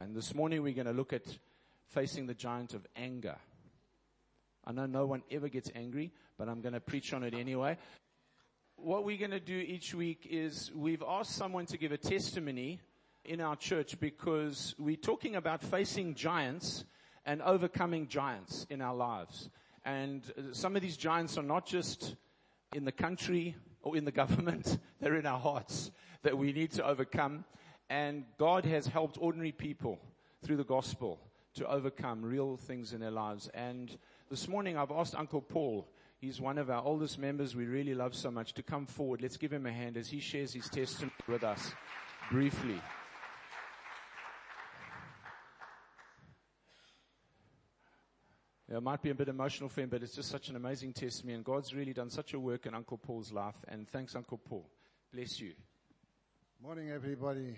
And this morning we're going to look at facing the giant of anger. I know no one ever gets angry, but I'm going to preach on it anyway. What we're going to do each week is we've asked someone to give a testimony in our church because we're talking about facing giants and overcoming giants in our lives. And some of these giants are not just in the country or in the government, they're in our hearts that we need to overcome. And God has helped ordinary people through the gospel to overcome real things in their lives. And this morning I've asked Uncle Paul, he's one of our oldest members we really love so much, to come forward. Let's give him a hand as he shares his testimony with us briefly. Yeah, it might be a bit emotional for him, but it's just such an amazing testimony. And God's really done such a work in Uncle Paul's life. And thanks, Uncle Paul. Bless you. Morning, everybody.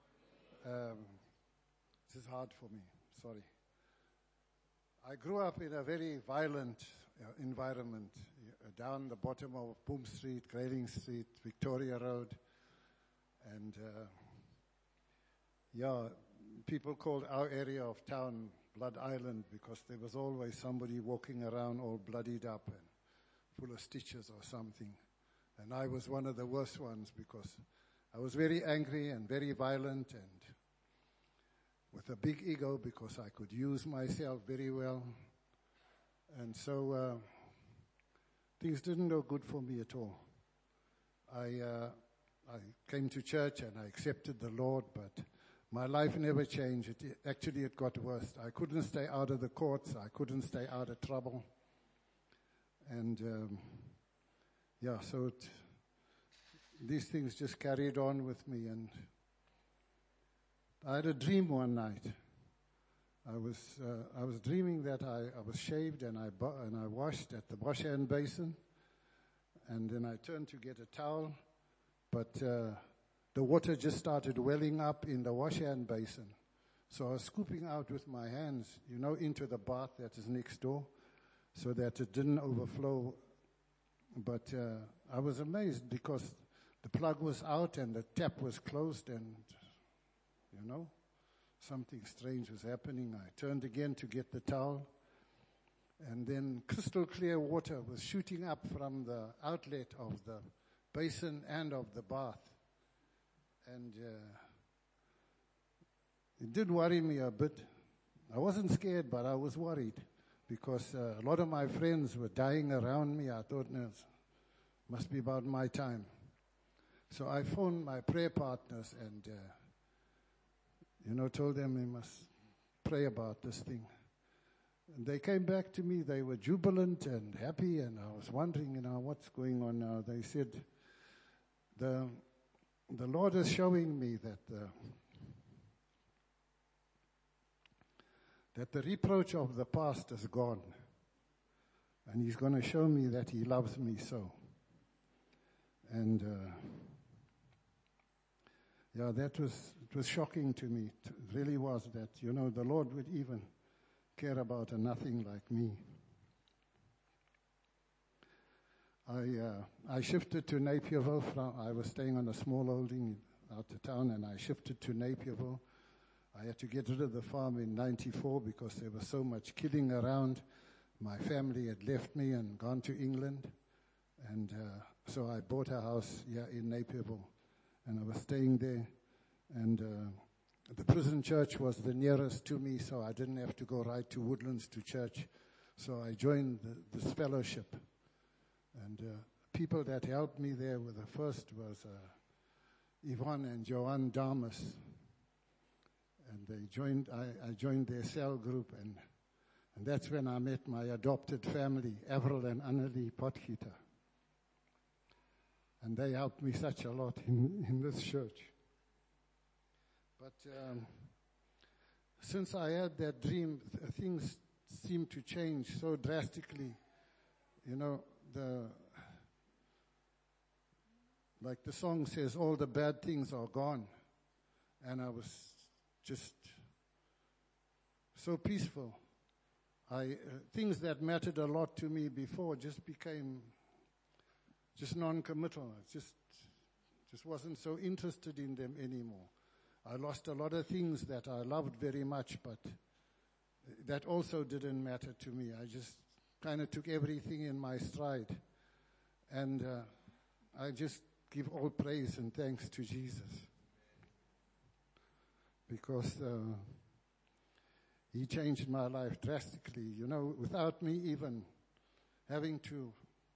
This is hard for me. Sorry. I grew up in a very violent environment, down the bottom of Boom Street, Grayling Street, Victoria Road. And, people called our area of town Blood Island because there was always somebody walking around all bloodied up and full of stitches or something. And I was one of the worst ones because I was very angry and very violent and with a big ego because I could use myself very well. And so things didn't go good for me at all. I came to church and I accepted the Lord, but my life never changed. It got worse. I couldn't stay out of the courts. I couldn't stay out of trouble. And, these things just carried on with me. And I had a dream one night. I was dreaming that I was shaved and I washed at the wash hand basin. And then I turned to get a towel, but the water just started welling up in the wash hand basin. So I was scooping out with my hands, into the bath that is next door so that it didn't overflow. But I was amazed because the plug was out and the tap was closed and, something strange was happening. I turned again to get the towel and then crystal clear water was shooting up from the outlet of the basin and of the bath. And it did worry me a bit. I wasn't scared, but I was worried because a lot of my friends were dying around me. I thought, no, it must be about my time. So I phoned my prayer partners and, told them they must pray about this thing. And they came back to me. They were jubilant and happy, and I was wondering, what's going on now. They said, the Lord is showing me that the reproach of the past is gone. And He's going to show me that He loves me so. And, it was shocking to me. It really was that, the Lord would even care about a nothing like me. I shifted to Napierville. I was staying on a small holding out of town, and I shifted to Napierville. I had to get rid of the farm in 94 because there was so much killing around. My family had left me and gone to England, and so I bought a house here in Napierville, and I was staying there. And the prison church was the nearest to me, so I didn't have to go right to Woodlands to church. So I joined this fellowship. And people that helped me there were the first was Yvonne and Joanne Damas. And I joined their cell group, and that's when I met my adopted family, Avril and Annelie Potgieter. And they helped me such a lot in this church. But since I had that dream, things seemed to change so drastically. Like the song says, all the bad things are gone. And I was just so peaceful. Things that mattered a lot to me before just became just non-committal. I just wasn't so interested in them anymore. I lost a lot of things that I loved very much, but that also didn't matter to me. I just kind of took everything in my stride. And I just give all praise and thanks to Jesus. Because he changed my life drastically. You know, without me even having to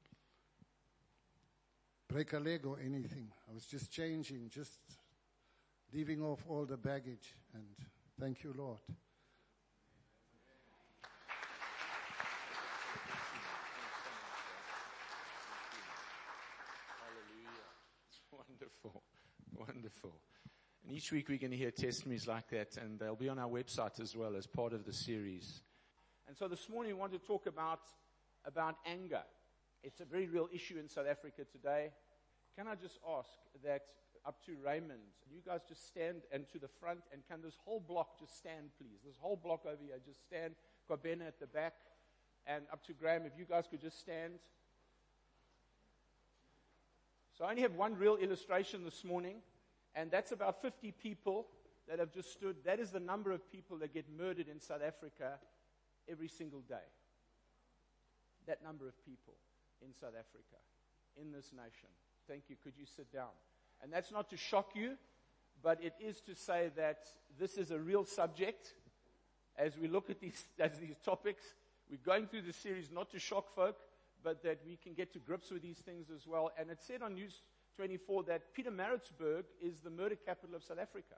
break a leg or anything. I was just changing, just leaving off all the baggage. And thank you, Lord. Wonderful, wonderful. And each week we're going to hear testimonies like that, and they'll be on our website as well as part of the series. And so this morning we want to talk about anger. It's a very real issue in South Africa today. Can I just ask that up to Raymond, you guys just stand and to the front, and can this whole block just stand, please? This whole block over here, just stand. Got Ben at the back, and up to Graham, if you guys could just stand. So I only have one real illustration this morning, and that's about 50 people that have just stood. That is the number of people that get murdered in South Africa every single day. That number of people in South Africa, in this nation. Thank you. Could you sit down? And that's not to shock you, but it is to say that this is a real subject. As we look at these topics, we're going through the series not to shock folk, but that we can get to grips with these things as well. And it said on News 24 that Pietermaritzburg is the murder capital of South Africa.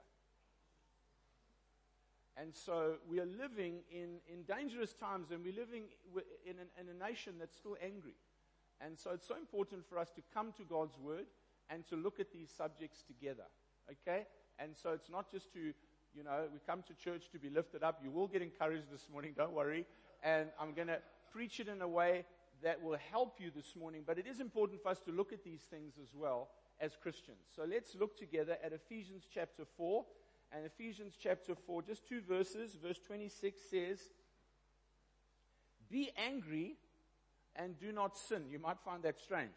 And so we are living in dangerous times, and we're living in a nation that's still angry. And so it's so important for us to come to God's Word and to look at these subjects together, okay? And so it's not just to, we come to church to be lifted up. You will get encouraged this morning, don't worry. And I'm going to preach it in a way that will help you this morning. But it is important for us to look at these things as well as Christians. So let's look together at Ephesians chapter 4. And Ephesians chapter 4, just 2 verses. Verse 26 says, "Be angry and do not sin." You might find that strange.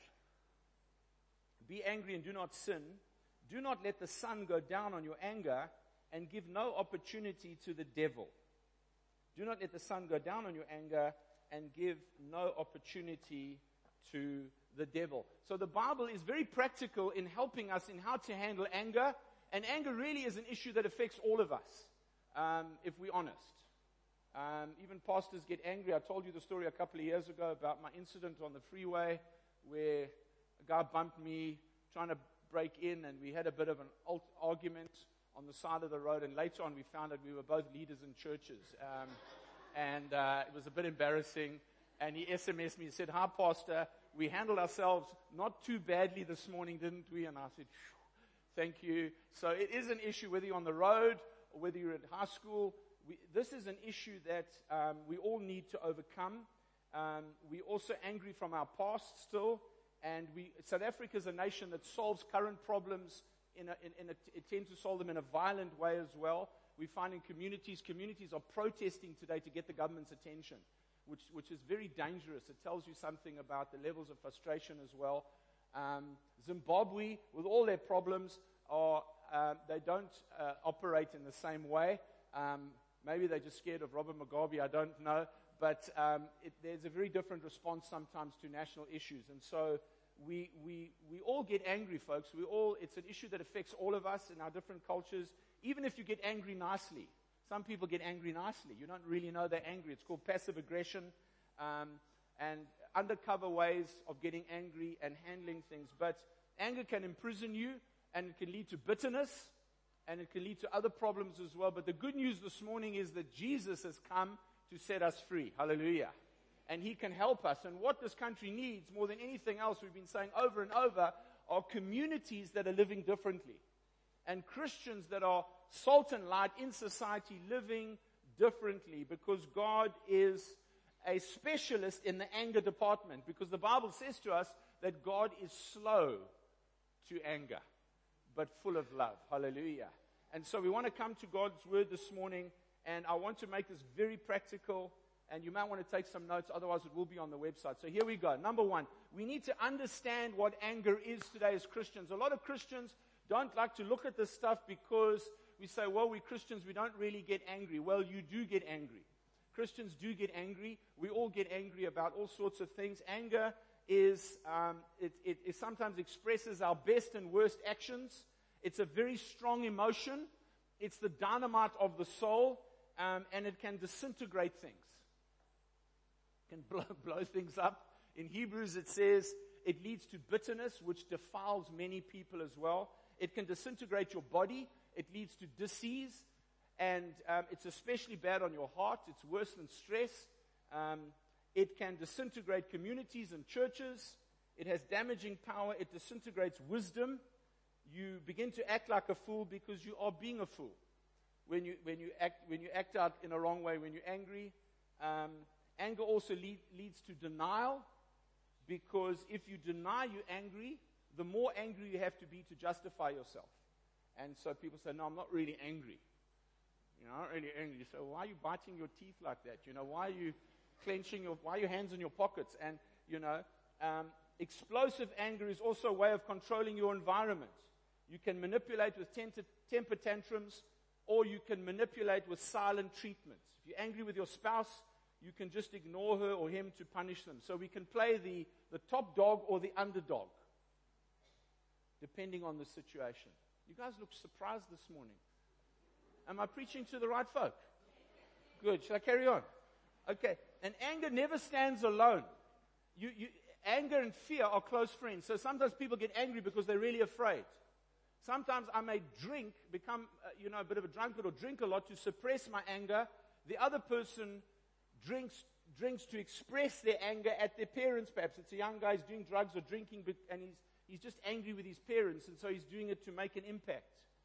Be angry and do not sin. Do not let the sun go down on your anger, and give no opportunity to the devil. Do not let the sun go down on your anger, and give no opportunity to the devil. So the Bible is very practical in helping us in how to handle anger. And anger really is an issue that affects all of us, if we're honest. Even pastors get angry. I told you the story a couple of years ago about my incident on the freeway where a guy bumped me trying to break in, and we had a bit of an argument on the side of the road. And later on we found out we were both leaders in churches. And it was a bit embarrassing. And he SMS'd me and said, "Hi, Pastor, we handled ourselves not too badly this morning, didn't we?" And I said, "Thank you." So it is an issue whether you're on the road or whether you're at high school. This is an issue that we all need to overcome. We're also angry from our past still. And South Africa is a nation that solves current problems it tends to solve them in a violent way as well. We find in communities are protesting today to get the government's attention, which is very dangerous. It tells you something about the levels of frustration as well. Zimbabwe, with all their problems, they don't operate in the same way. Maybe they're just scared of Robert Mugabe, I don't know. But there's a very different response sometimes to national issues. And so we all get angry, folks. It's an issue that affects all of us in our different cultures, even if you get angry nicely. Some people get angry nicely. You don't really know they're angry. It's called passive aggression, and undercover ways of getting angry and handling things. But anger can imprison you, and it can lead to bitterness, and it can lead to other problems as well. But the good news this morning is that Jesus has come to set us free. Hallelujah. And He can help us. And what this country needs more than anything else, we've been saying over and over, are communities that are living differently. And Christians that are salt and light in society living differently, because God is a specialist in the anger department. Because the Bible says to us that God is slow to anger, but full of love. Hallelujah. And so we want to come to God's Word this morning, and I want to make this very practical, and you might want to take some notes, otherwise it will be on the website. So here we go. Number one, we need to understand what anger is today as Christians. A lot of Christians don't like to look at this stuff because we say, well, we Christians, we don't really get angry. Well, you do get angry. Christians do get angry. We all get angry about all sorts of things. Anger is, it sometimes expresses our best and worst actions. It's a very strong emotion. It's the dynamite of the soul, and it can disintegrate things. It can blow things up. In Hebrews it says it leads to bitterness, which defiles many people as well. It can disintegrate your body. It leads to disease. And it's especially bad on your heart. It's worse than stress. It can disintegrate communities and churches. It has damaging power. It disintegrates wisdom. You begin to act like a fool because you are being a fool. When you act out in a wrong way, when you're angry. Anger also leads to denial, because if you deny you're angry, the more angry you have to be to justify yourself. And so people say, no, I'm not really angry. I'm not really angry. So why are you biting your teeth like that? Why are you clenching why are your hands in your pockets? And, explosive anger is also a way of controlling your environment. You can manipulate with temper tantrums, or you can manipulate with silent treatments. If you're angry with your spouse, you can just ignore her or him to punish them. So we can play the top dog or the underdog, depending on the situation. You guys look surprised this morning. Am I preaching to the right folk? Good. Shall I carry on? Okay. And anger never stands alone. Anger and fear are close friends. So sometimes people get angry because they're really afraid. Sometimes I may become a bit of a drunkard, or drink a lot to suppress my anger. The other person drinks to express their anger at their parents, perhaps. It's a young guy who's doing drugs or drinking, and he's just angry with his parents, and so he's doing it to make an impact.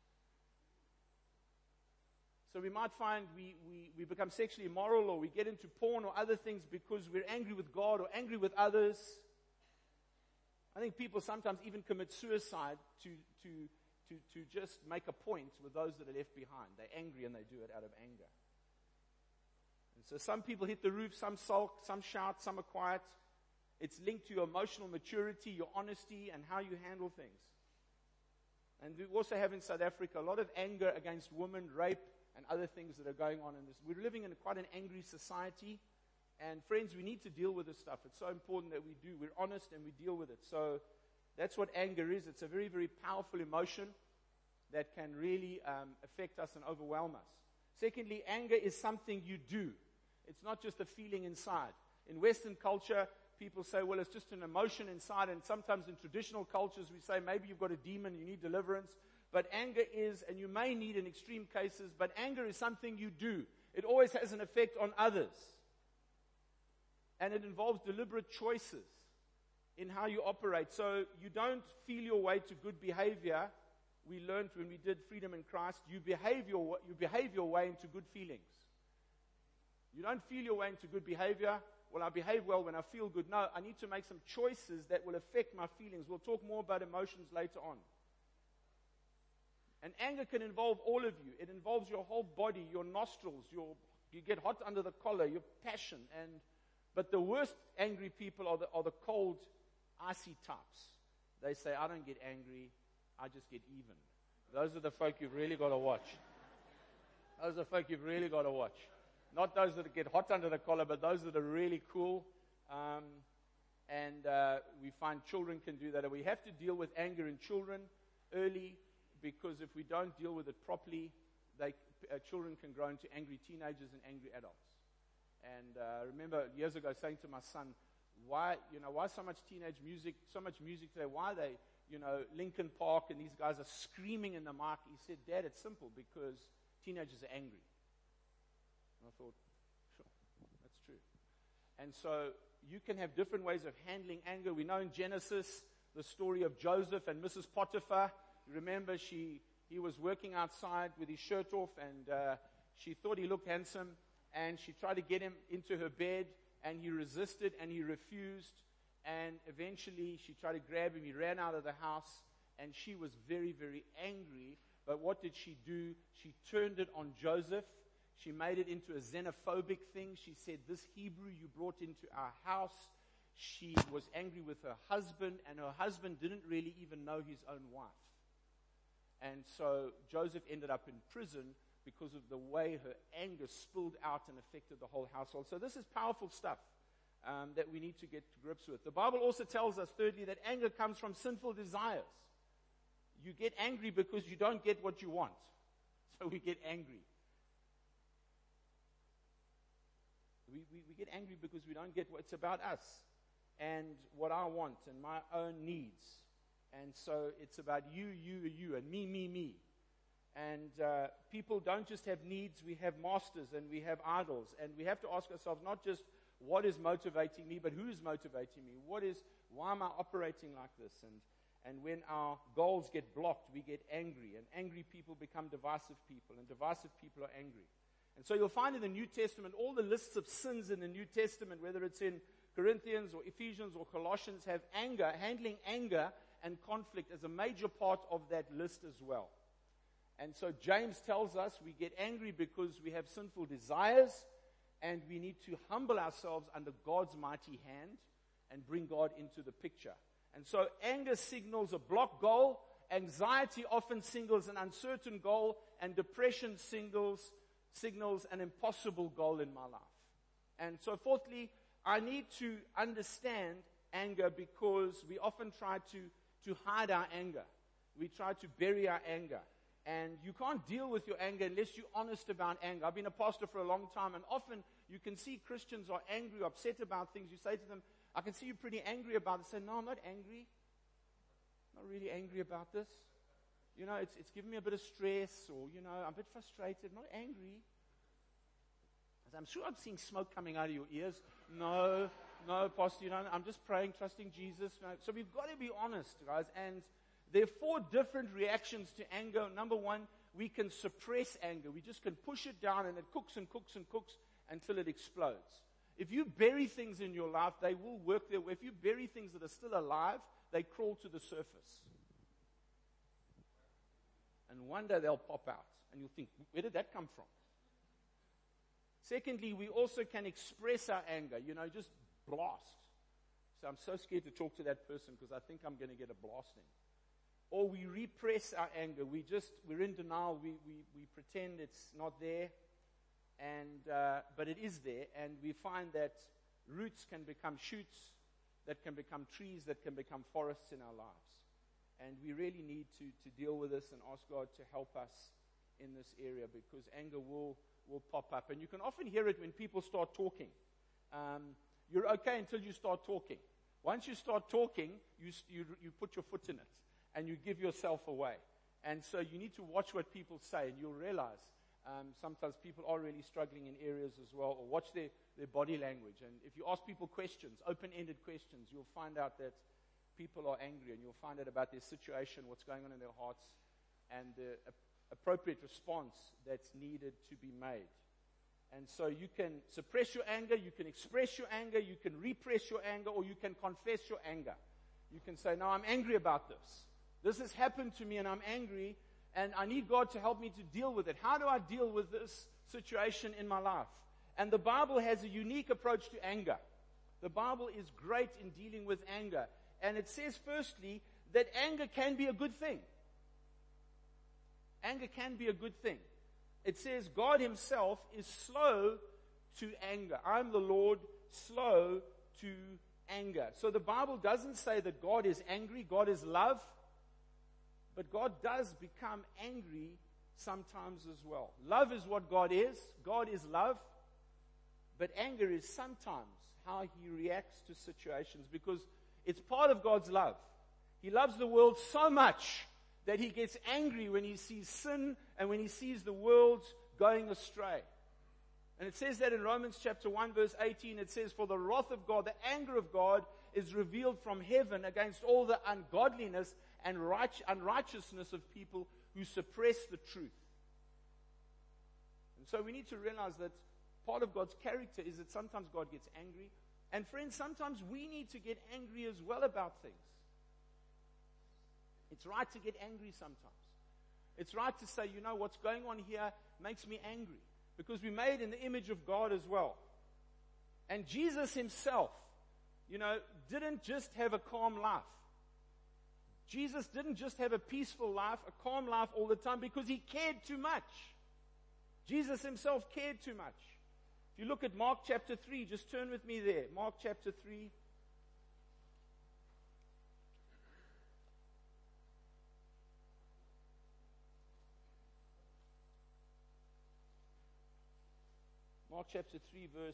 So we might find we become sexually immoral, or we get into porn or other things because we're angry with God or angry with others. I think people sometimes even commit suicide to just make a point with those that are left behind. They're angry and they do it out of anger. And so some people hit the roof, some sulk, some shout, some are quiet. It's linked to your emotional maturity, your honesty, and how you handle things. And we also have in South Africa a lot of anger against women, rape, and other things that are going on in this. We're living in quite an angry society. And friends, we need to deal with this stuff. It's so important that we do. We're honest and we deal with it. So that's what anger is. It's a very, very powerful emotion that can really affect us and overwhelm us. Secondly, anger is something you do. It's not just a feeling inside. In Western culture, people say, well, it's just an emotion inside. And sometimes in traditional cultures, we say, maybe you've got a demon, you need deliverance. But anger is, and you may need in extreme cases, but anger is something you do. It always has an effect on others. And it involves deliberate choices in how you operate. So you don't feel your way to good behavior. We learned when we did Freedom in Christ, you behave your way into good feelings. You don't feel your way into good behavior. Well, I behave well when I feel good. No, I need to make some choices that will affect my feelings. We'll talk more about emotions later on. And anger can involve all of you. It involves your whole body, your nostrils, you get hot under the collar, your passion. But the worst angry people are the cold, icy types. They say, I don't get angry, I just get even. Those are the folk you've really got to watch. Those are the folk you've really got to watch. Not those that get hot under the collar, but those that are really cool. We find children can do that. And we have to deal with anger in children early, because if we don't deal with it properly, children can grow into angry teenagers and angry adults. And I remember years ago saying to my son, why so much teenage music, so much music today? Why are they, Linkin Park and these guys are screaming in the mic? He said, Dad, it's simple, because teenagers are angry. And I thought, sure, that's true. And so you can have different ways of handling anger. We know in Genesis the story of Joseph and Mrs. Potiphar. Remember, he was working outside with his shirt off, and she thought he looked handsome, and she tried to get him into her bed, and he resisted, and he refused, and eventually she tried to grab him. He ran out of the house, and she was very, very angry. But what did she do? She turned it on Joseph. She made it into a xenophobic thing. She said, this Hebrew you brought into our house. She was angry with her husband, and her husband didn't really even know his own wife. And so Joseph ended up in prison because of the way her anger spilled out and affected the whole household. So this is powerful stuff that we need to get to grips with. The Bible also tells us, thirdly, that anger comes from sinful desires. You get angry because you don't get what you want. So we get angry. We get angry because we don't get what's about us and what I want and my own needs. And so it's about you, and me. And people don't just have needs, we have masters and we have idols. And we have to ask ourselves not just what is motivating me, but who is motivating me? Why am I operating like this? And when our goals get blocked, we get angry. And angry people become divisive people, and divisive people are angry. And so you'll find in the New Testament, all the lists of sins in the New Testament, whether it's in Corinthians or Ephesians or Colossians, have anger, handling anger and conflict as a major part of that list as well. And so James tells us we get angry because we have sinful desires, and we need to humble ourselves under God's mighty hand and bring God into the picture. And so anger signals a blocked goal, anxiety often signals an uncertain goal, and depression signals an impossible goal in my life. And so fourthly, I need to understand anger because we often try to hide our anger. We try to bury our anger. And you can't deal with your anger unless you're honest about anger. I've been a pastor for a long time, and often you can see Christians are angry, upset about things. You say to them, I can see you're pretty angry about it. They say, no, I'm not angry. I'm not really angry about this. You know, it's giving me a bit of stress, or, you know, I'm a bit frustrated. I'm not angry. I say, I'm sure I'm seeing smoke coming out of your ears. No, pastor, you know, I'm just praying, trusting Jesus. No. So we've got to be honest, guys. And there are 4 different reactions to anger. Number 1, we can suppress anger. We just can push it down, and it cooks and cooks and cooks until it explodes. If you bury things in your life, they will work their way. If you bury things that are still alive, they crawl to the surface. And one day they'll pop out, and you'll think, where did that come from? Secondly, we also can express our anger, you know, just blast. So I'm so scared to talk to that person because I think I'm going to get a blasting. Or we repress our anger. We're in denial. We pretend it's not there, but it is there. And we find that roots can become shoots, that can become trees, that can become forests in our lives. And we really need to deal with this and ask God to help us in this area, because anger will pop up. And you can often hear it when people start talking. You're okay until you start talking. Once you start talking, you put your foot in it, and you give yourself away. And so you need to watch what people say, and you'll realize sometimes people are really struggling in areas as well, or watch their body language. And if you ask people questions, open-ended questions, you'll find out that people are angry, and you'll find out about their situation, what's going on in their hearts, and the appropriate response that's needed to be made. And so you can suppress your anger, you can express your anger, you can repress your anger, or you can confess your anger. You can say, no, I'm angry about this. This has happened to me, and I'm angry, and I need God to help me to deal with it. How do I deal with this situation in my life? And the Bible has a unique approach to anger. The Bible is great in dealing with anger. And it says, firstly, that anger can be a good thing. Anger can be a good thing. It says God himself is slow to anger. I'm the Lord, slow to anger. So the Bible doesn't say that God is angry, God is love, but God does become angry sometimes as well. Love is what God is. God is love. But anger is sometimes how he reacts to situations, because it's part of God's love. He loves the world so much that he gets angry when he sees sin and when he sees the world going astray. And it says that in Romans chapter 1 verse 18, it says, for the wrath of God, the anger of God is revealed from heaven against all the ungodliness and unrighteousness of people who suppress the truth. And so we need to realize that part of God's character is that sometimes God gets angry. And friends, sometimes we need to get angry as well about things. It's right to get angry sometimes. It's right to say, you know, what's going on here makes me angry, because we're made in the image of God as well. And Jesus himself, you know, didn't just have a calm life. Jesus didn't just have a peaceful life, a calm life all the time because he cared too much. Jesus himself cared too much. If you look at Mark chapter 3, just turn with me there. Mark chapter 3. Mark chapter 3 verse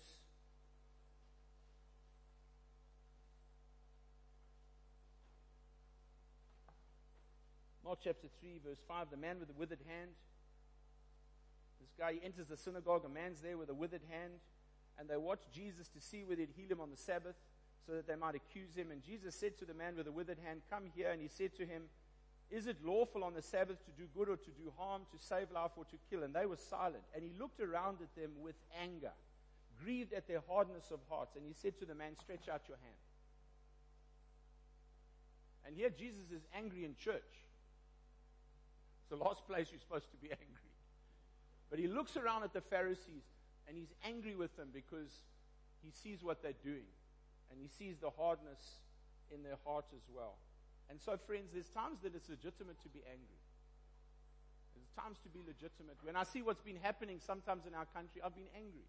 5, the man with the withered hand. This guy, he enters the synagogue, a man's there with a withered hand, and they watch Jesus to see whether he'd heal him on the Sabbath, so that they might accuse him. And Jesus said to the man with the withered hand, "Come here." And he said to him, "Is it lawful on the Sabbath to do good or to do harm, to save life or to kill?" And they were silent. And he looked around at them with anger, grieved at their hardness of hearts. And he said to the man, "Stretch out your hand." And here Jesus is angry in church. It's the last place you're supposed to be angry. But he looks around at the Pharisees and he's angry with them because he sees what they're doing. And he sees the hardness in their heart as well. And so, friends, there's times that it's legitimate to be angry. There's times to be legitimate. When I see what's been happening sometimes in our country, I've been angry.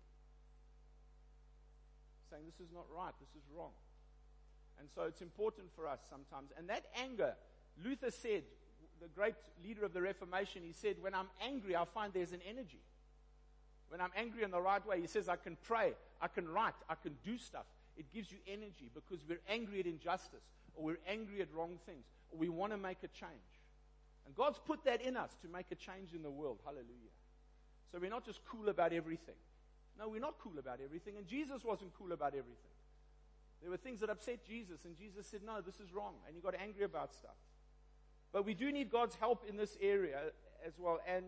Saying this is not right, this is wrong. And so it's important for us sometimes. And that anger, Luther said, the great leader of the Reformation, he said, when I'm angry, I find there's an energy. When I'm angry in the right way, he says, I can pray, I can write, I can do stuff. It gives you energy because we're angry at injustice, or we're angry at wrong things, or we want to make a change. And God's put that in us to make a change in the world. Hallelujah. So we're not just cool about everything. No, we're not cool about everything. And Jesus wasn't cool about everything. There were things that upset Jesus, and Jesus said, no, this is wrong. And he got angry about stuff. But we do need God's help in this area as well. And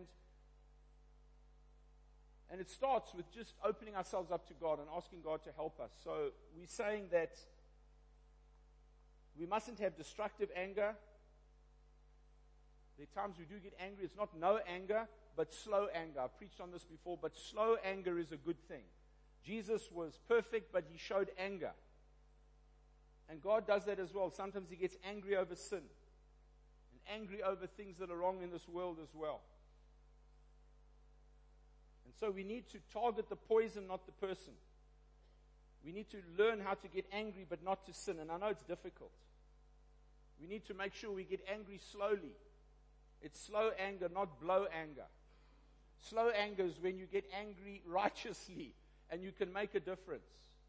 it starts with just opening ourselves up to God and asking God to help us. So we're saying that we mustn't have destructive anger. There are times we do get angry. It's not no anger, but slow anger. I've preached on this before, but slow anger is a good thing. Jesus was perfect, but he showed anger. And God does that as well. Sometimes he gets angry over sin and angry over things that are wrong in this world as well. And so we need to target the poison, not the person. We need to learn how to get angry, but not to sin. And I know it's difficult. We need to make sure we get angry slowly. It's slow anger, not blow anger. Slow anger is when you get angry righteously and you can make a difference.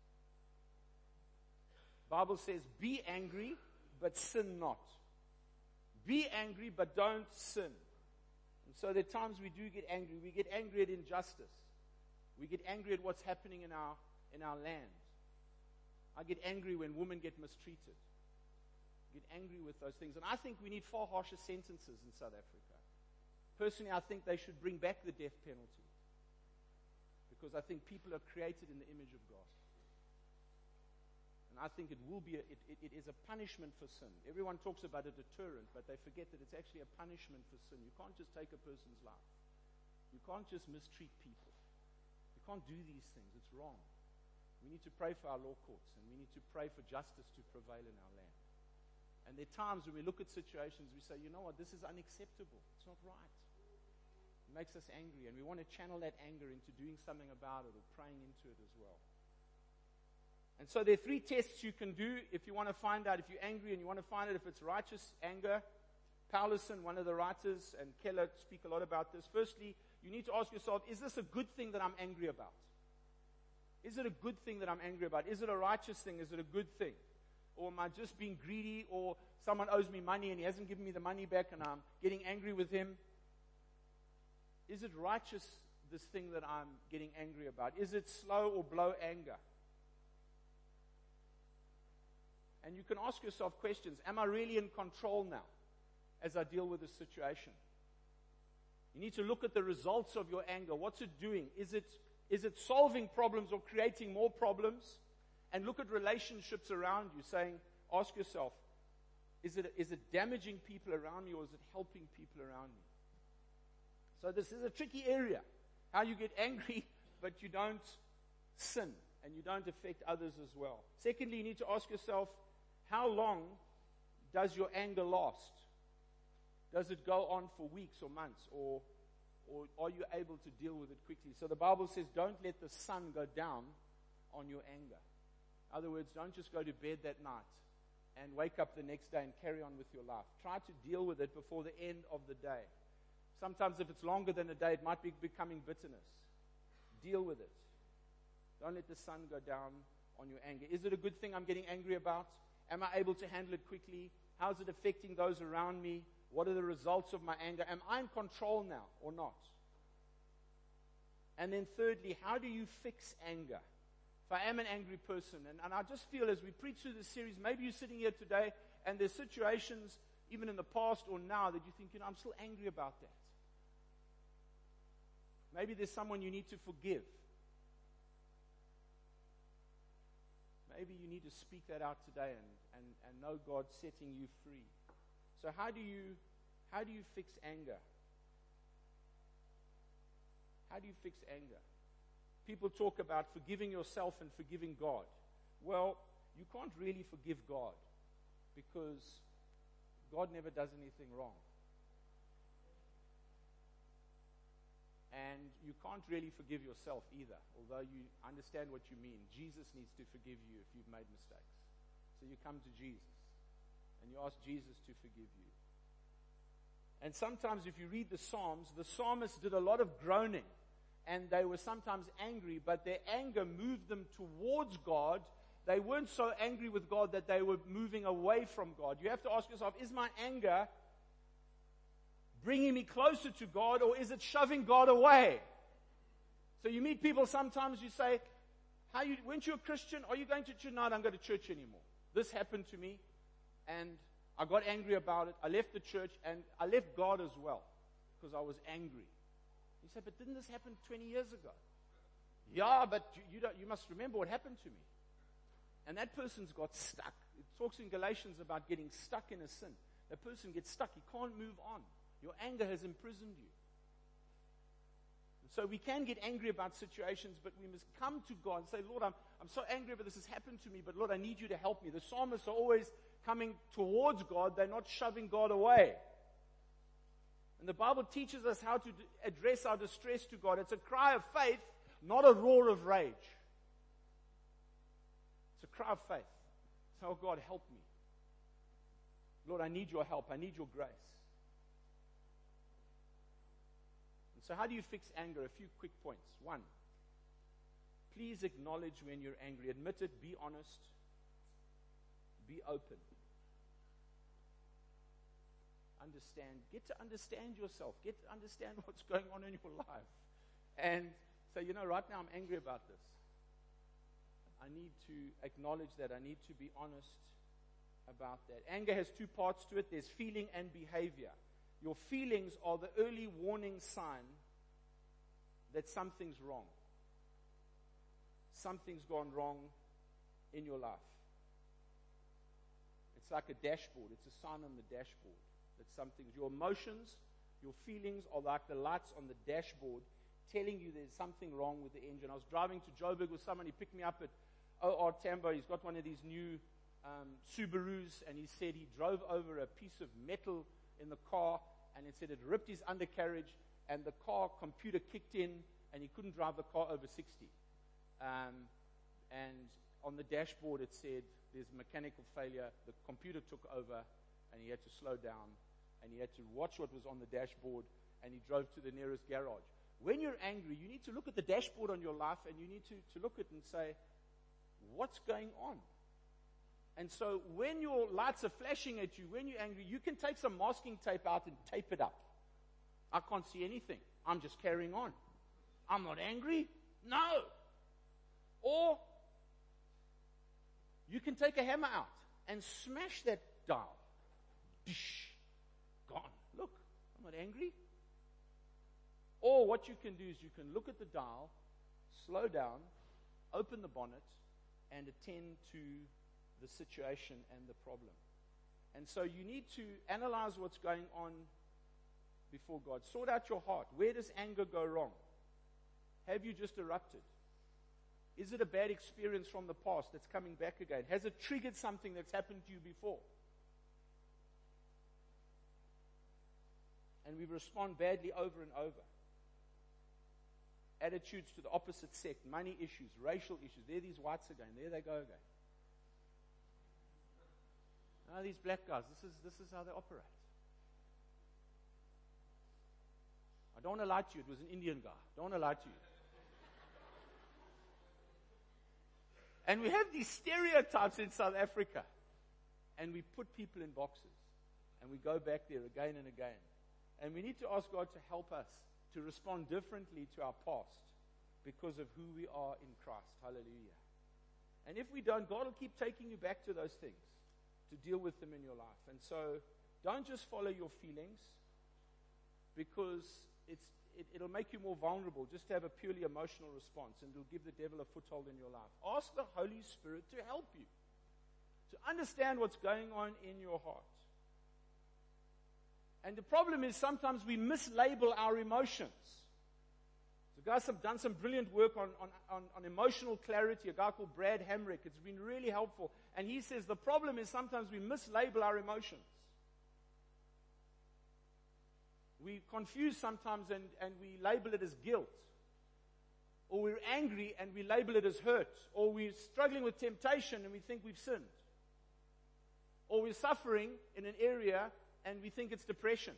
The Bible says, be angry, but sin not. Be angry, but don't sin. And so there are times we do get angry. We get angry at injustice. We get angry at what's happening in our land. I get angry when women get mistreated. I get angry with those things. And I think we need far harsher sentences in South Africa. Personally, I think they should bring back the death penalty. Because I think people are created in the image of God. And I think it is a punishment for sin. Everyone talks about a deterrent, but they forget that it's actually a punishment for sin. You can't just take a person's life. You can't just mistreat people. You can't do these things. It's wrong. We need to pray for our law courts, and we need to pray for justice to prevail in our land. And there are times when we look at situations, we say, you know what, this is unacceptable. It's not right. It makes us angry, and we want to channel that anger into doing something about it or praying into it as well. And so there are 3 tests you can do if you want to find out if you're angry and you want to find out if it's righteous anger. Paulson, one of the writers, and Keller speak a lot about this. Firstly, you need to ask yourself, is this a good thing that I'm angry about? Is it a good thing that I'm angry about? Is it a righteous thing? Is it a good thing? Or am I just being greedy? Or someone owes me money and he hasn't given me the money back and I'm getting angry with him? Is it righteous, this thing that I'm getting angry about? Is it slow or blow anger? And you can ask yourself questions. Am I really in control now as I deal with this situation? You need to look at the results of your anger. What's it doing? Is it solving problems or creating more problems? And look at relationships around you, saying, ask yourself, is it damaging people around me or is it helping people around me? So this is a tricky area. How you get angry, but you don't sin and you don't affect others as well. Secondly, you need to ask yourself, how long does your anger last? Does it go on for weeks or months, or are you able to deal with it quickly? So the Bible says, don't let the sun go down on your anger. In other words, don't just go to bed that night and wake up the next day and carry on with your life. Try to deal with it before the end of the day. Sometimes if it's longer than a day, it might be becoming bitterness. Deal with it. Don't let the sun go down on your anger. Is it a good thing I'm getting angry about? Am I able to handle it quickly? How is it affecting those around me? What are the results of my anger? Am I in control now or not? And then thirdly, how do you fix anger? If I am an angry person, and I just feel as we preach through this series, maybe you're sitting here today and there's situations, even in the past or now, that you think, I'm still angry about that. Maybe there's someone you need to forgive. Maybe you need to speak that out today and know God's setting you free. So how do you fix anger? How do you fix anger? People talk about forgiving yourself and forgiving God. Well, you can't really forgive God because God never does anything wrong. And you can't really forgive yourself either, although you understand what you mean. Jesus needs to forgive you if you've made mistakes. So you come to Jesus and you ask Jesus to forgive you. And sometimes if you read the Psalms, the psalmists did a lot of groaning, and they were sometimes angry, but their anger moved them towards God. They weren't so angry with God that they were moving away from God. You have to ask yourself, is my anger bringing me closer to God, or is it shoving God away? So you meet people sometimes, you say, weren't you a Christian? Are you going to church? No, I don't go to church anymore. This happened to me, and I got angry about it. I left the church, and I left God as well, because I was angry. You say, but didn't this happen 20 years ago? Yeah, but you must remember what happened to me. And that person's got stuck. It talks in Galatians about getting stuck in a sin. That person gets stuck. He can't move on. Your anger has imprisoned you. So we can get angry about situations, but we must come to God and say, Lord, I'm so angry that this has happened to me, but Lord, I need you to help me. The psalmists are always coming towards God. They're not shoving God away. And the Bible teaches us how to address our distress to God. It's a cry of faith, not a roar of rage. It's a cry of faith. So, oh God, help me. Lord, I need your help. I need your grace. And so how do you fix anger? A few quick points. 1, please acknowledge when you're angry. Admit it. Be honest. Be open. Understand. Get to understand yourself. Get to understand what's going on in your life. And say, right now I'm angry about this. I need to acknowledge that. I need to be honest about that. Anger has 2 parts to it. There's feeling and behavior. Your feelings are the early warning sign that something's wrong. Something's gone wrong in your life. It's like a dashboard. It's a sign on the dashboard. Your emotions, your feelings are like the lights on the dashboard telling you there's something wrong with the engine. I was driving to Joburg with someone. He picked me up at OR Tambo. He's got one of these new Subarus, and he said he drove over a piece of metal in the car, and it said it ripped his undercarriage, and the car computer kicked in, and he couldn't drive the car over 60. And on the dashboard it said there's mechanical failure. The computer took over, and he had to slow down, and he had to watch what was on the dashboard, and he drove to the nearest garage. When you're angry, you need to look at the dashboard on your life, and you need to look at it and say, what's going on? And so when your lights are flashing at you, when you're angry, you can take some masking tape out and tape it up. I can't see anything. I'm just carrying on. I'm not angry. No. Or you can take a hammer out and smash that dial. Dish. Gone. Look, I'm not angry. Or what you can do is you can look at the dial, slow down, open the bonnet, and attend to the situation and the problem. And so you need to analyze what's going on before God. Sort out your heart. Where does anger go wrong? Have you just erupted? Is it a bad experience from the past that's coming back again? Has it triggered something that's happened to you before? and we respond badly over and over. Attitudes to the opposite sex, money issues, racial issues. There these whites again. There they go again. Now these black guys, this is how they operate. I don't want to lie to you. It was an Indian guy. Don't want to lie to you. And we have these stereotypes in South Africa. And we put people in boxes. And we go back there again and again. And we need to ask God to help us to respond differently to our past because of who we are in Christ. Hallelujah. And if we don't, God will keep taking you back to those things to deal with them in your life. And so don't just follow your feelings, because it'll make you more vulnerable just to have a purely emotional response, and it'll give the devil a foothold in your life. Ask the Holy Spirit to help you to understand what's going on in your heart. And the problem is sometimes we mislabel our emotions. The guys have done some brilliant work on emotional clarity, a guy called Brad Hamrick. It's been really helpful. And he says the problem is sometimes we mislabel our emotions. We confuse sometimes and we label it as guilt. Or we're angry and we label it as hurt. Or we're struggling with temptation and we think we've sinned. Or we're suffering in an area and we think it's depression.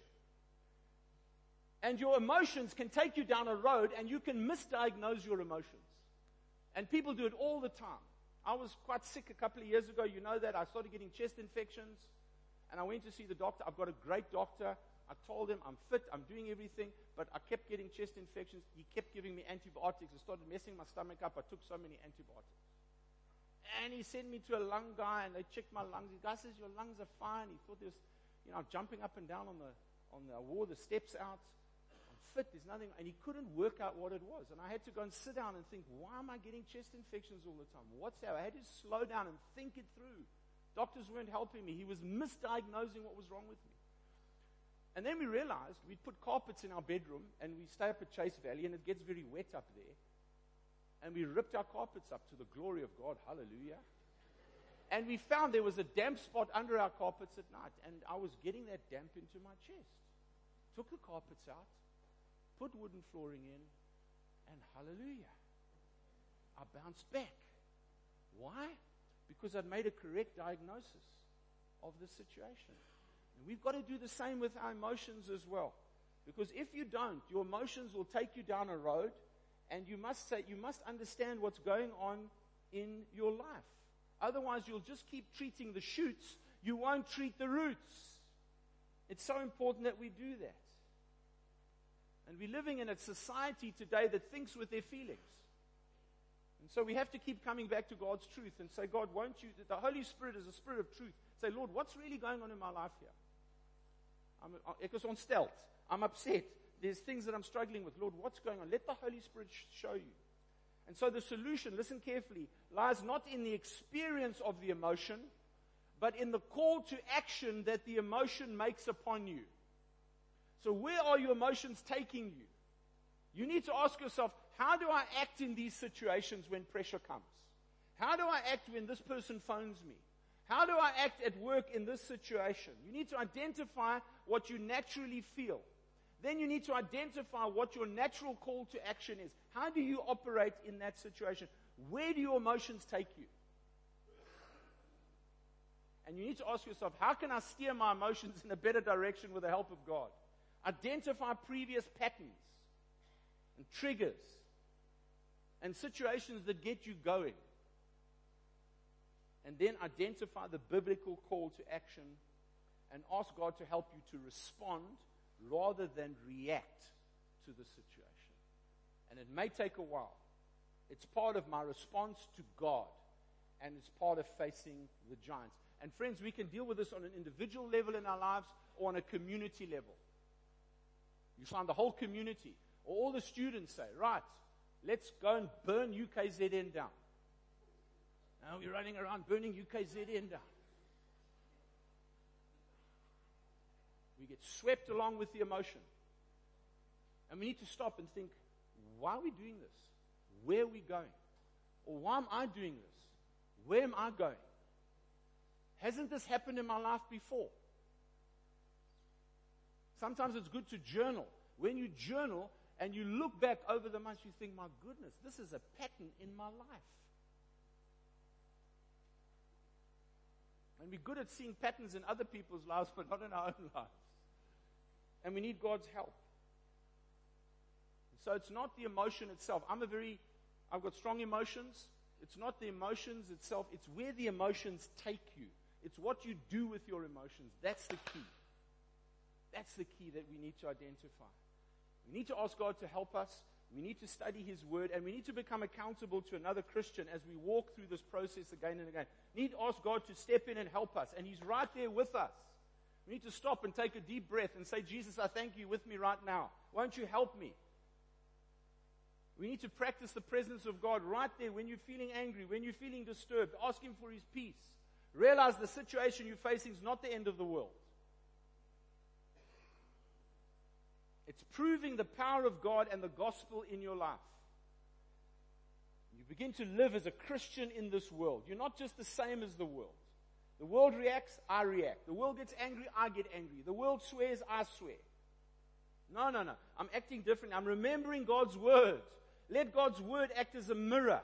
And your emotions can take you down a road and you can misdiagnose your emotions. And people do it all the time. I was quite sick a couple of years ago. You know that. I started getting chest infections. And I went to see the doctor. I've got a great doctor. I told him I'm fit. I'm doing everything. But I kept getting chest infections. He kept giving me antibiotics. It started messing my stomach up. I took so many antibiotics. And he sent me to a lung guy and they checked my lungs. The guy says, your lungs are fine. He thought there was, jumping up and down I wore the steps out. I'm fit, there's nothing. And he couldn't work out what it was. And I had to go and sit down and think, why am I getting chest infections all the time? What's that? I had to slow down and think it through. Doctors weren't helping me. He was misdiagnosing what was wrong with me. And then we realized we'd put carpets in our bedroom and we stay up at Chase Valley and it gets very wet up there. And we ripped our carpets up to the glory of God. Hallelujah. And we found there was a damp spot under our carpets at night. And I was getting that damp into my chest. Took the carpets out, put wooden flooring in, and hallelujah. I bounced back. Why? Because I'd made a correct diagnosis of the situation. And we've got to do the same with our emotions as well. Because if you don't, your emotions will take you down a road, and you must understand what's going on in your life. Otherwise, you'll just keep treating the shoots. You won't treat the roots. It's so important that we do that. And we're living in a society today that thinks with their feelings. And so we have to keep coming back to God's truth and say, God, won't you, the Holy Spirit is a spirit of truth. Say, Lord, what's really going on in my life here? Ek is ontsteld. I'm upset. There's things that I'm struggling with. Lord, what's going on? Let the Holy Spirit show you. And so the solution, listen carefully, lies not in the experience of the emotion, but in the call to action that the emotion makes upon you. So where are your emotions taking you? You need to ask yourself, how do I act in these situations when pressure comes? How do I act when this person phones me? How do I act at work in this situation? You need to identify what you naturally feel. Then you need to identify what your natural call to action is. How do you operate in that situation? Where do your emotions take you? And you need to ask yourself, how can I steer my emotions in a better direction with the help of God? Identify previous patterns and triggers and situations that get you going. And then identify the biblical call to action and ask God to help you to respond rather than react to the situation. And it may take a while. It's part of my response to God, and it's part of facing the giants. And friends, we can deal with this on an individual level in our lives or on a community level. You find the whole community, or all the students say, right, let's go and burn UKZN down. Now we're running around burning UKZN down. We get swept along with the emotion. And we need to stop and think, why are we doing this? Where are we going? Or why am I doing this? Where am I going? Hasn't this happened in my life before? Sometimes it's good to journal. When you journal and you look back over the months, you think, my goodness, this is a pattern in my life. And we're good at seeing patterns in other people's lives, but not in our own lives. And we need God's help. So it's not the emotion itself. I've got strong emotions. It's not the emotions itself. It's where the emotions take you. It's what you do with your emotions. That's the key. That's the key that we need to identify. We need to ask God to help us. We need to study His Word, and we need to become accountable to another Christian as we walk through this process again and again. We need to ask God to step in and help us, and He's right there with us. We need to stop and take a deep breath and say, Jesus, I thank you with me right now. Won't you help me? We need to practice the presence of God right there when you're feeling angry, when you're feeling disturbed. Ask Him for His peace. Realize the situation you're facing is not the end of the world. It's proving the power of God and the gospel in your life. You begin to live as a Christian in this world. You're not just the same as the world. The world reacts, I react. The world gets angry, I get angry. The world swears, I swear. No. I'm acting different. I'm remembering God's word. Let God's word act as a mirror.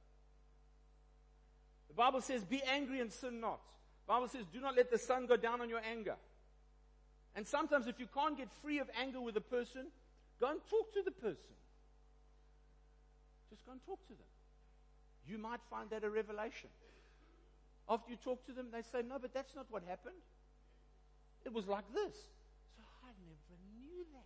The Bible says, be angry and sin not. The Bible says, do not let the sun go down on your anger. And sometimes if you can't get free of anger with a person, go and talk to the person. Just go and talk to them. You might find that a revelation. After you talk to them, they say, no, but that's not what happened. It was like this. So I never knew that.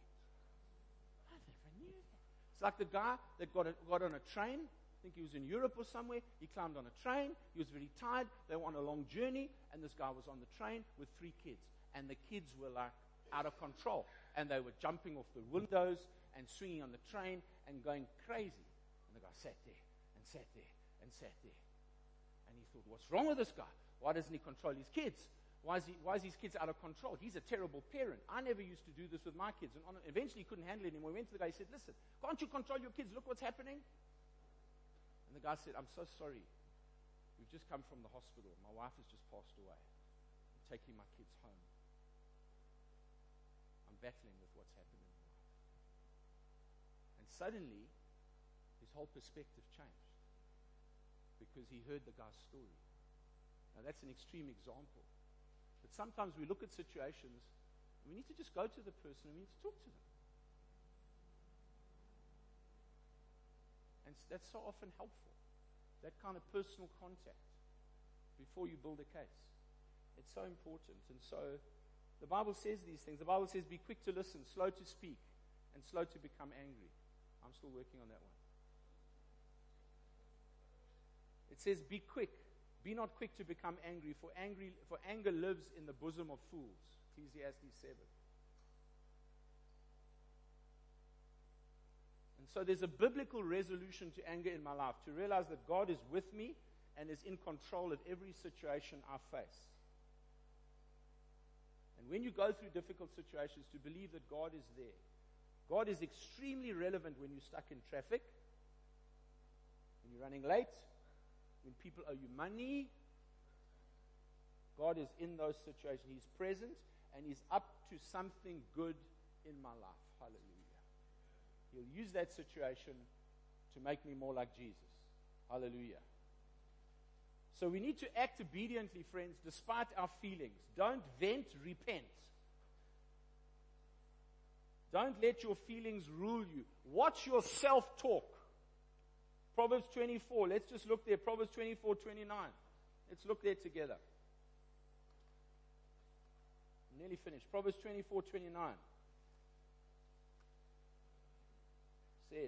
It's like the guy that got on a train. I think he was in Europe or somewhere. He climbed on a train. He was very tired. They were on a long journey. And this guy was on the train with 3 kids. And the kids were like out of control. And they were jumping off the windows and swinging on the train and going crazy. And the guy sat there and sat there and sat there. And he thought, what's wrong with this guy? Why doesn't he control his kids? Why is his kids out of control? He's a terrible parent. I never used to do this with my kids. And eventually he couldn't handle it anymore. He went to the guy, he said, listen, can't you control your kids? Look what's happening. And the guy said, I'm so sorry. We've just come from the hospital. My wife has just passed away. I'm taking my kids home. I'm battling with what's happened in my life. And suddenly, his whole perspective changed. Because he heard the guy's story. Now that's an extreme example. But sometimes we look at situations and we need to just go to the person and we need to talk to them. And that's so often helpful. That kind of personal contact before you build a case. It's so important. And so the Bible says these things. The Bible says be quick to listen, slow to speak, and slow to become angry. I'm still working on that one. It says be quick. Be not quick to become angry, for anger lives in the bosom of fools. Ecclesiastes 7. And so there's a biblical resolution to anger in my life, to realize that God is with me and is in control of every situation I face. And when you go through difficult situations, to believe that God is there. God is extremely relevant when you're stuck in traffic, when you're running late, when people owe you money. God is in those situations. He's present and He's up to something good in my life. Hallelujah. He'll use that situation to make me more like Jesus. Hallelujah. So we need to act obediently, friends, despite our feelings. Don't vent, repent. Don't let your feelings rule you. Watch your self-talk. Proverbs 24. Let's just look there. Proverbs 24:29. Let's look there together. I'm nearly finished. Proverbs 24:29 says,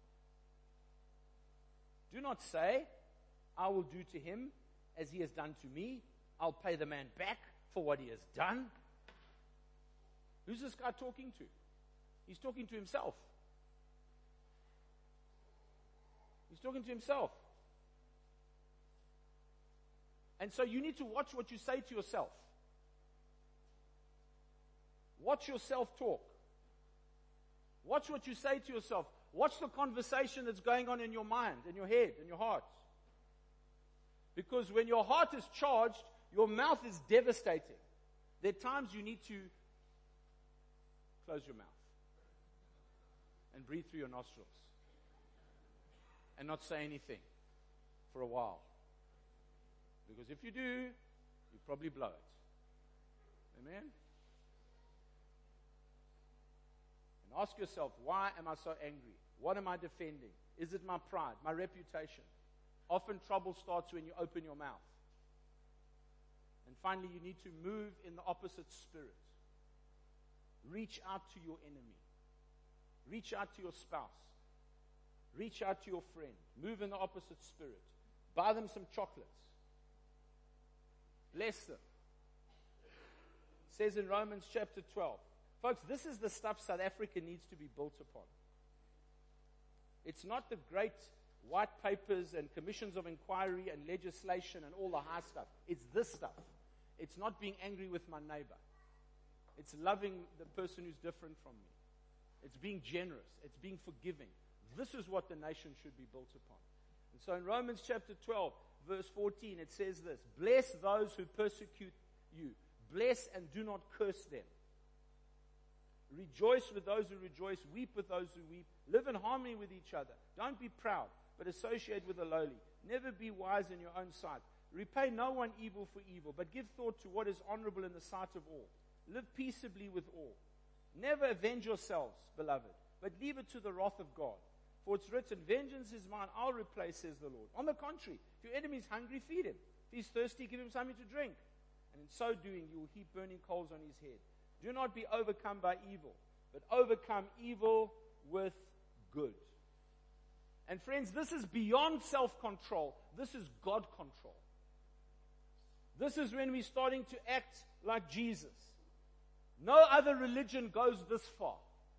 do not say, I will do to him as he has done to me. I'll pay the man back for what he has done. Who's this guy talking to? He's talking to himself. He's talking to himself. And so you need to watch what you say to yourself. Watch your self-talk. Watch what you say to yourself. Watch the conversation that's going on in your mind, in your head, in your heart. Because when your heart is charged, your mouth is devastating. There are times you need to close your mouth and breathe through your nostrils and not say anything for a while. Because if you do, you probably blow it. Amen? And ask yourself, why am I so angry? What am I defending? Is it my pride, my reputation? Often trouble starts when you open your mouth. And finally, you need to move in the opposite spirit. Reach out to your enemy. Reach out to your spouse. Reach out to your friend. Move in the opposite spirit. Buy them some chocolates. Bless them. It says in Romans chapter 12. Folks, this is the stuff South Africa needs to be built upon. It's not the great white papers and commissions of inquiry and legislation and all the high stuff. It's this stuff. It's not being angry with my neighbor. It's loving the person who's different from me. It's being generous. It's being forgiving. This is what the nation should be built upon. And so in Romans chapter 12, verse 14, it says this: bless those who persecute you. Bless and do not curse them. Rejoice with those who rejoice. Weep with those who weep. Live in harmony with each other. Don't be proud, but associate with the lowly. Never be wise in your own sight. Repay no one evil for evil, but give thought to what is honorable in the sight of all. Live peaceably with all. Never avenge yourselves, beloved, but leave it to the wrath of God. For it's written, vengeance is mine, I'll repay, says the Lord. On the contrary, if your enemy is hungry, feed him. If he's thirsty, give him something to drink. And in so doing, you will heap burning coals on his head. Do not be overcome by evil, but overcome evil with good. And friends, this is beyond self-control. This is God control. This is when we're starting to act like Jesus. No other religion goes this far.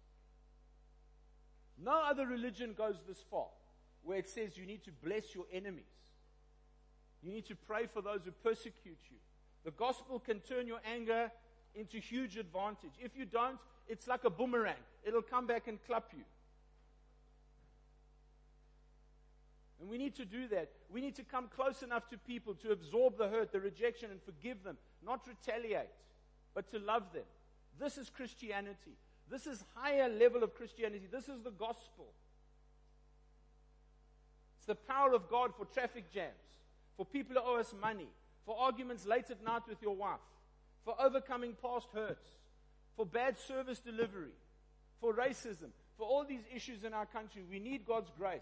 No other religion goes this far, where it says you need to bless your enemies. You need to pray for those who persecute you. The gospel can turn your anger into huge advantage. If you don't, it's like a boomerang. It'll come back and clap you. And we need to do that. We need to come close enough to people to absorb the hurt, the rejection, and forgive them. Not retaliate, but to love them. This is Christianity. This is higher level of Christianity. This is the gospel. It's the power of God for traffic jams, for people who owe us money, for arguments late at night with your wife, for overcoming past hurts, for bad service delivery, for racism, for all these issues in our country. We need God's grace.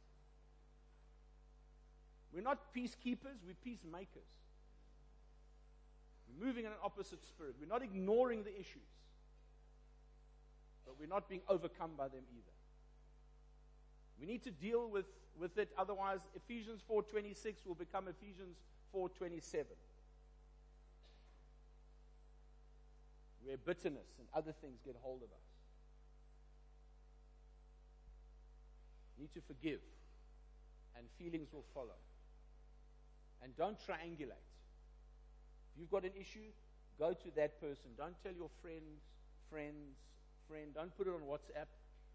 We're not peacekeepers, we're peacemakers. We're moving in an opposite spirit. We're not ignoring the issues, but we're not being overcome by them either. We need to deal with it, otherwise Ephesians 4:26 will become Ephesians 4:27. Where bitterness and other things get hold of us. You need to forgive, and feelings will follow. And don't triangulate. If you've got an issue, go to that person. Don't tell your friend. Don't put it on WhatsApp.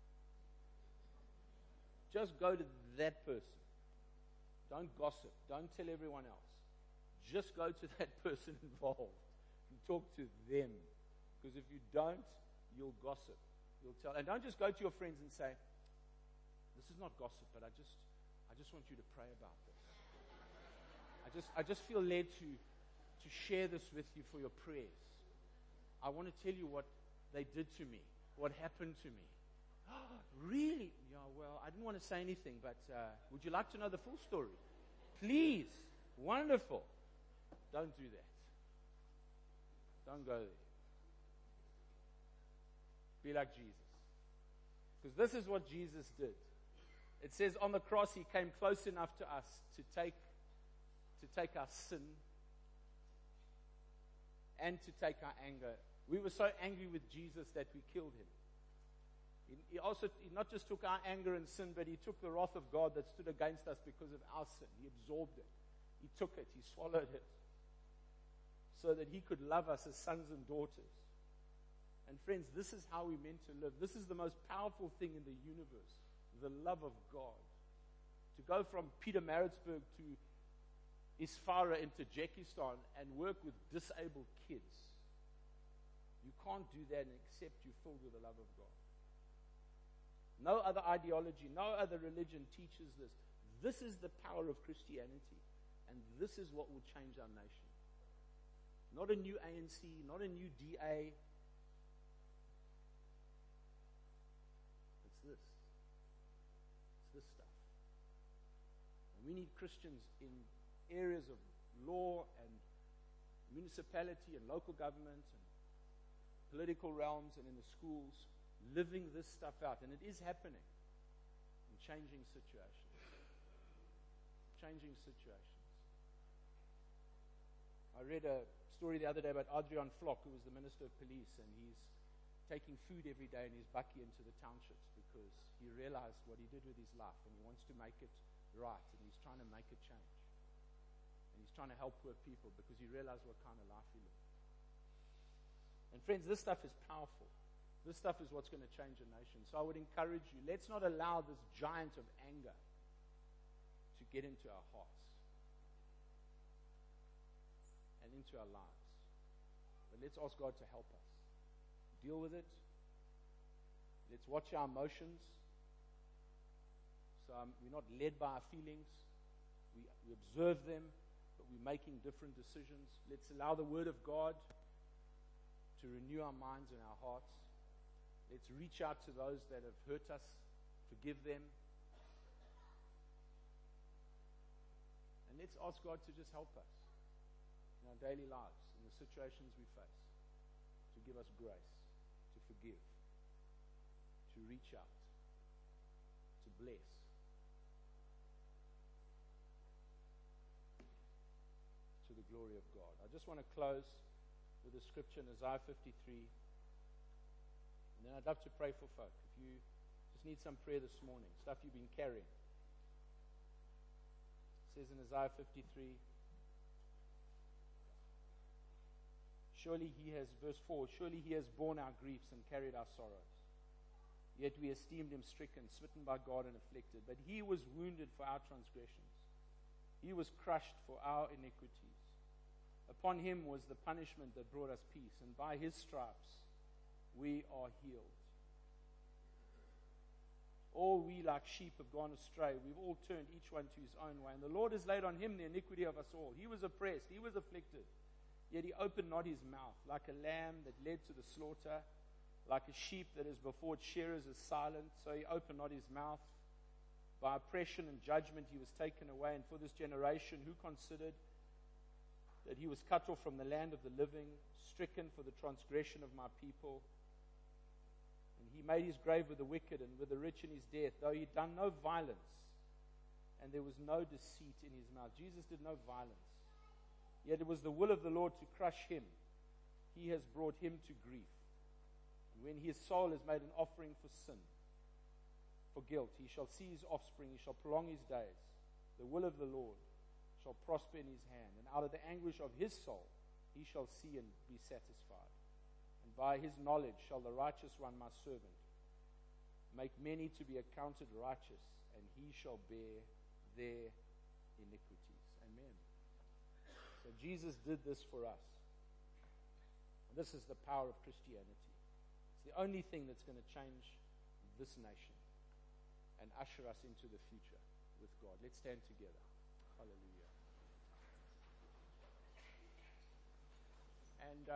Just go to that person. Don't gossip. Don't tell everyone else. Just go to that person involved and talk to them. Because if you don't, you'll gossip. You'll tell. And don't just go to your friends and say, this is not gossip, but I just want you to pray about this. I just feel led to share this with you for your prayers. I want to tell you what they did to me, what happened to me. Really? Yeah, well, I didn't want to say anything, but would you like to know the full story? Please. Wonderful. Don't do that. Don't go there. Be like Jesus. Because this is what Jesus did. It says on the cross he came close enough to us to take our sin and to take our anger. We were so angry with Jesus that we killed him. He not just took our anger and sin, but he took the wrath of God that stood against us because of our sin. He absorbed it. He took it. He swallowed it. So that he could love us as sons and daughters. And friends, this is how we're meant to live. This is the most powerful thing in the universe. The love of God. To go from Peter Maritzburg to Isfara in Tajikistan and work with disabled kids. You can't do that except you're filled with the love of God. No other ideology, no other religion teaches this. This is the power of Christianity. And this is what will change our nation. Not a new ANC, not a new DA. It's this. It's this stuff. And we need Christians in areas of law and municipality and local government and political realms and in the schools living this stuff out. And it is happening in changing situations. Changing situations. I read a story the other day about Adrian Flock, who was the Minister of Police, and he's taking food every day in his bakkie into the townships because he realized what he did with his life and he wants to make it right, and he's trying to make a change. And he's trying to help poor people because he realized what kind of life he lived. And friends, this stuff is powerful. This stuff is what's going to change a nation. So I would encourage you, let's not allow this giant of anger to get into our hearts and into our lives. But let's ask God to help us deal with it. Let's watch our emotions. So we're not led by our feelings. We observe them, but we're making different decisions. Let's allow the Word of God to renew our minds and our hearts. Let's reach out to those that have hurt us, forgive them. And let's ask God to just help us in our daily lives, in the situations we face, to give us grace, to forgive, to reach out, to bless. To the glory of God. I just want to close with a scripture in Isaiah 53. And then I'd love to pray for folk. If you just need some prayer this morning, stuff you've been carrying. It says in Isaiah 53, surely he has, verse 4, surely he has borne our griefs and carried our sorrows. Yet we esteemed him stricken, smitten by God and afflicted. But he was wounded for our transgressions. He was crushed for our iniquities. Upon him was the punishment that brought us peace, and by his stripes we are healed. All we like sheep have gone astray. We've all turned each one to his own way. And the Lord has laid on him the iniquity of us all. He was oppressed, he was afflicted. Yet he opened not his mouth. Like a lamb that led to the slaughter, like a sheep that is before its shearers is silent, so he opened not his mouth. By oppression and judgment he was taken away. And for this generation who considered that he was cut off from the land of the living, stricken for the transgression of my people. And he made his grave with the wicked and with the rich in his death, though he had done no violence, and there was no deceit in his mouth. Jesus did no violence. Yet it was the will of the Lord to crush him. He has brought him to grief. And when his soul has made an offering for sin, for guilt, he shall see his offspring, he shall prolong his days. The will of the Lord shall prosper in his hand, and out of the anguish of his soul he shall see and be satisfied. And by his knowledge shall the righteous one, my servant, make many to be accounted righteous, and he shall bear their iniquities. Amen. So Jesus did this for us. And this is the power of Christianity. It's the only thing that's going to change this nation and usher us into the future with God. Let's stand together. Hallelujah. And